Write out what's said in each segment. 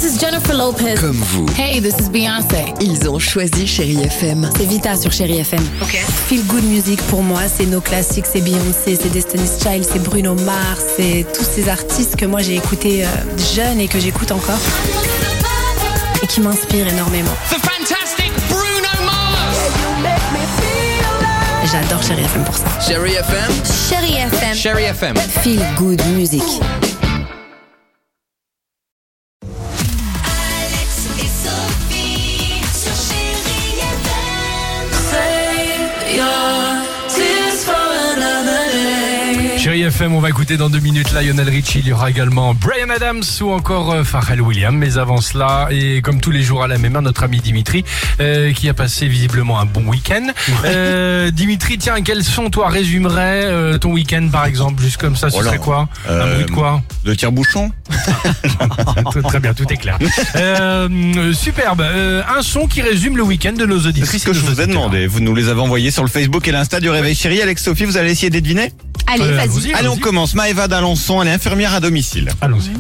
this is Jennifer Lopez. Comme vous. Hey, this is Beyoncé. Ils ont choisi Chérie FM. C'est Vita sur Chérie FM. Ok. Feel Good Music pour moi, c'est nos classiques, c'est Beyoncé, c'est Destiny's Child, c'est Bruno Mars, c'est tous ces artistes que moi j'ai écoutés jeune et que j'écoute encore et qui m'inspirent énormément. The fantastic Bruno Mars. J'adore Chérie FM pour ça. Chérie FM. Chérie FM. Chérie FM. Feel Good Music. Alex et Sophie sur Chérie FM. Chérie FM, on va écouter dans 2 minutes Lionel Richie. Il y aura également Bryan Adams ou encore Pharrell Williams. Mais avant cela, et comme tous les jours à la même heure, notre ami Dimitri, qui a passé visiblement un bon week-end. Dimitri, tiens, quel son toi résumerais ton week-end par exemple? Juste comme ça, ce serait quoi? Un bruit de quoi? De tire-bouchon. Très bien, tout est clair. Superbe. Un son qui résume le week-end de nos C'est auditrices. ce que je vous ai demandé. Vous nous les avez envoyés sur le Facebook et l'Insta du Réveil Chéri. Alex, Sophie, vous allez essayer de deviner? Allez, vas-y. Allez, on commence. Maëva d'Alençon, elle est infirmière à domicile. Allons-y.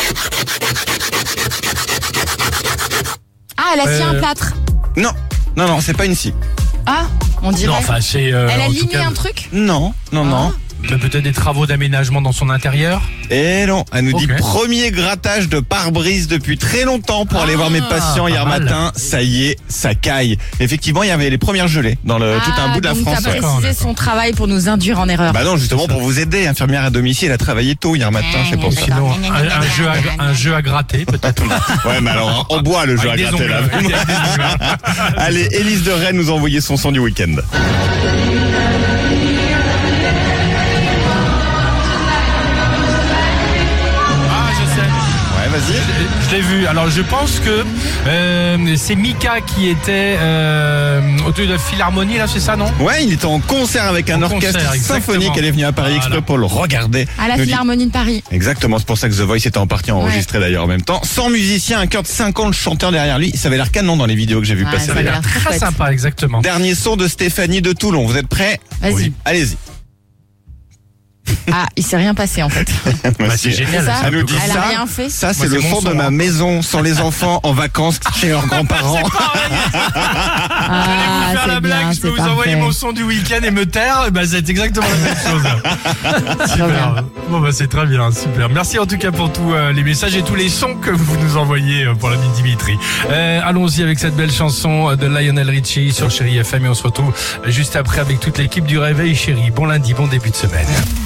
Ah, elle a scié un plâtre. Non, c'est pas une scie. Ah, on dirait. Non, enfin, c'est. Elle a en tout ligné cas, un truc. Non. peut-être des travaux d'aménagement dans son intérieur. Et non, elle nous dit Ok. premier grattage de pare-brise depuis très longtemps pour aller voir mes patients hier pas mal. matin. Ça y est, ça caille. Effectivement, il y avait les premières gelées dans tout un bout de la donc France. t'as Ouais. précisé son travail pour nous induire en erreur. Bah non, justement pour vous aider. Infirmière à domicile, elle a travaillé tôt hier matin, c'est pour ça. Sinon, un jeu à gratter, peut-être. Ouais, mais alors en bois le jeu à Avec des gratter là. ongles, avec des ongles. Allez, Élise de Rennes nous a envoyé son son du week-end. Ah, je sais. Ouais, vas-y. Je l'ai vu. Alors, je pense que c'est Mika qui était au de la Philharmonie, là, c'est ça, non? Ouais, il était en concert avec un En orchestre concert, symphonique. exactement. Elle est venue à Paris exprès pour le regarder. À la Nous dit- Philharmonie de Paris. Exactement, c'est pour ça que The Voice était en partie enregistré d'ailleurs en même temps. Sans musicien, un chœur de 50 chanteurs derrière lui. Ça avait l'air canon dans les vidéos que j'ai vu Ouais, passer ça a d'ailleurs. l'air Très chouette. sympa, exactement. Dernier son de Stéphanie de Toulon. Vous êtes prêts? Vas-y. Oui. Allez-y. Ah, il s'est rien passé en fait. Bah, c'est génial. C'est ça c'est un Elle peu nous dit comme Elle ça. a ça. rien fait. Ça, c'est Moi, le c'est mon son de son, ma hein. maison sans les enfants en vacances chez leurs grands-parents. Ah, Faire la c'est blague, bien, je peux c'est vous envoyer parfait. mon son du week-end et me taire, bah c'est exactement la même chose. Très bien. Super. Bon bah c'est très bien, super. Merci en tout cas pour tous les messages et tous les sons que vous nous envoyez pour l'ami Dimitri. Allons-y avec cette belle chanson de Lionel Richie sur Chérie FM et on se retrouve juste après avec toute l'équipe du Réveil Chérie. Bon lundi, bon début de semaine.